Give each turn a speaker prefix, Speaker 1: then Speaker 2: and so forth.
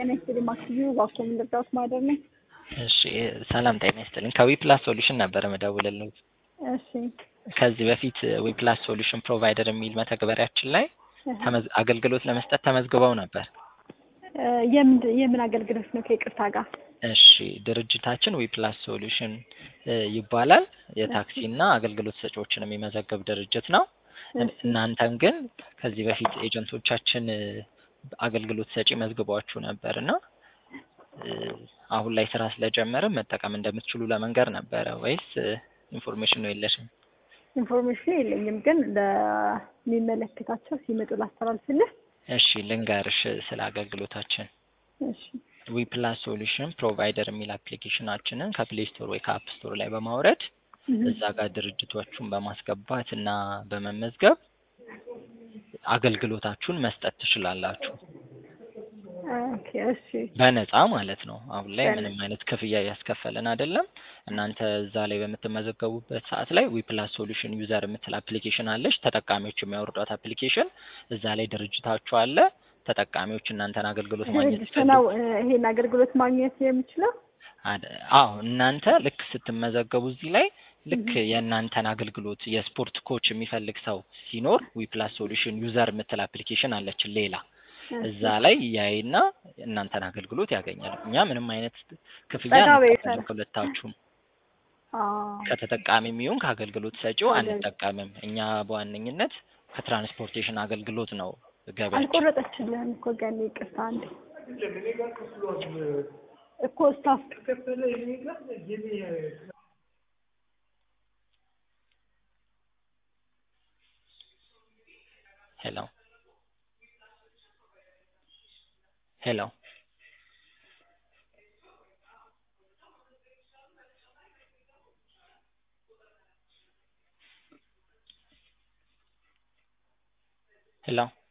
Speaker 1: ጤና ይስጥልኝ ማክሲዩ ዋኮ ምንድነው ማደር ነው?
Speaker 2: እሺ ሰላም ጤና ይስጥልኝ ከዊፕላስ ሶሉሽን ነበር መደውልልኝ።
Speaker 1: እሺ
Speaker 2: ከዚህ በፊት ዊፕላስ ሶሉሽን ፕሮቫይደር የሚል መተግበሪያችን ላይ አገልግሎት ለመስጠት ተመዝግበው ነበር።
Speaker 1: የምን አገልግሎት ነው ከይቅርታ ጋር?
Speaker 2: እሺ ድርጅታችን ዊፕላስ ሶሉሽን ይባላል። የታክሲና አገልግሎት ሰጪዎችን የሚመዘግብ ድርጅት ነው። እናንተን ግን ከዚህ በፊት ኤጀንቶቻችን አገልግሎት ሰጪ መዝግቧችሁ ነበርና አሁን ላይ ስራ ስለጀመረ መጠቀም እንደምትችሉ ለመንገር ነበር ወይስ ኢንፎርሜሽን ነው የለሽም?
Speaker 1: ኢንፎርሜሽን የለኝም ግን ለሚመለከታቸው ሲመጡ ላስተላልፍልህ።
Speaker 2: እሺ ልንገርሽ ስለ አገልግሎታችን።
Speaker 1: እሺ
Speaker 2: ዊፕላስ ሶሉሽን ፕሮቫይደር የሚል አፕሊኬሽናችንን ከፕሌይ ስቶር ወይ ከአፕ ስቶር ላይ በማውረድ እዛ ጋር ድርጅቶቹን በማስገባት እና በመመዝገብ አገልግሎታችሁን መስጠት ትችላላችሁ።
Speaker 1: ኦኬ እሺ
Speaker 2: በነፃ ማለት ነው። አሁን ላይ ምንም አይነት ክፍያ ያስከፈለን አይደለም። እናንተ እዛ ላይ በምትመዘገቡበት ሰዓት ላይ ዊፕላስ ሶሉሽን ዩዘር የምትል አፕሊኬሽን አለች። ተጠቃሚዎች የሚያወርዷት አፕሊኬሽን እዛ ላይ ድርጅታችሁ አለ። ተጠቃሚዎች እናንተን አገልግሎት ማግኘት
Speaker 1: ይችላሉ። ይሄን አገልግሎት ማግኘት የሚችለው
Speaker 2: አዎ እናንተ ልክ ስትመዘገቡ እዚህ ላይ ልክ የእናንተን አገልግሎት የስፖርት ኮች የሚፈልግ ሰው ሲኖር ዊፕላስ ሶሉሽን ዩዘር የምትል አፕሊኬሽን አለች ሌላ እዛ ላይ ያይና እናንተን አገልግሎት ያገኛል። እኛ ምንም አይነት ክፍያ አንቀበልም። ከተጠቃሚም ይሁን ከአገልግሎት ሰጪው አንጠቀምም። እኛ በዋነኝነት ከትራንስፖርቴሽን አገልግሎት ነው ገበያችን።
Speaker 1: አልቆረጠችልህም እኮ ገና ይቅርታ አንዴ እኮ ስታፍ ተከፈለ ይሄጋር
Speaker 2: ሄሎ ሄሎ ሄሎ